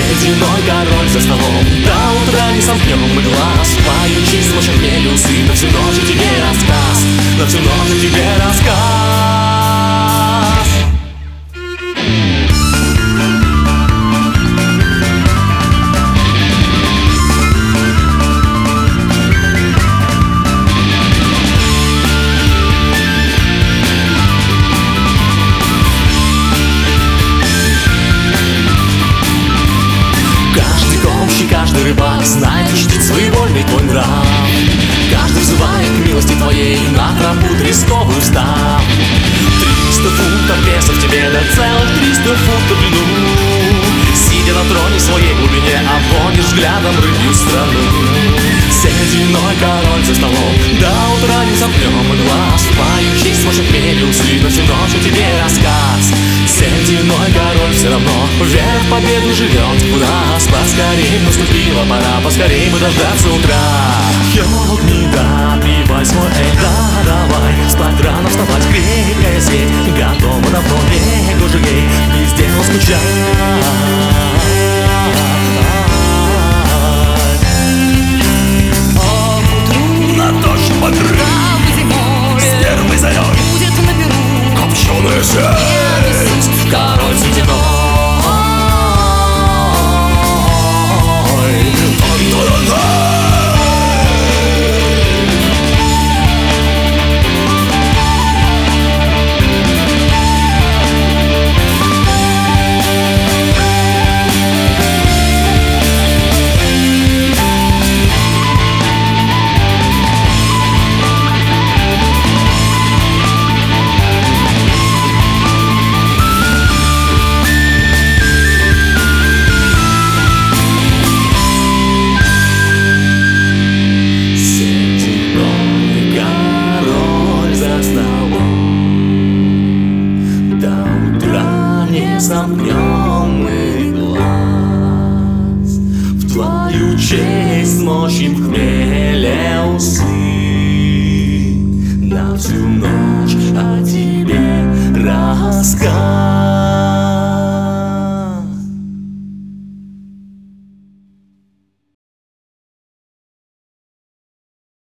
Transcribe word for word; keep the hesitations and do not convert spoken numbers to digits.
Сединой король за столом, до утра не сомкнем мы глаз. Поющий с лошадей усы, на всю ночь тебе рассказ, на всю ночь тебе рассказ. Каждый рыбак знает и чтит своевольный твой нрав. Каждый взывает к милости твоей, на тропу тресковую встав. Триста футов веса в тебе, да целых триста футов в длину. Сидя на троне в своей глубине, обводишь взглядом рыбью страну. Сединой король за столом, до утра не сомкнем мы глаз. Поющий сможет мелюсы, на всю ночь о тебе рассказ. Сединой король все равно вверх победу живет в нас. Поскорей наступила пора, поскорей бы дождаться утра. Йог, не допивай свой эль, да давай. Спать рано, вставать, крепкая сеть. Готова давно, век уже ей, без дела скучать. На дождь бодры, с первой зарей будет на перу копченая сеть. Король сединой, сомкнем мы глаз. В твою честь мощим в хмеле усы, на всю ночь о тебе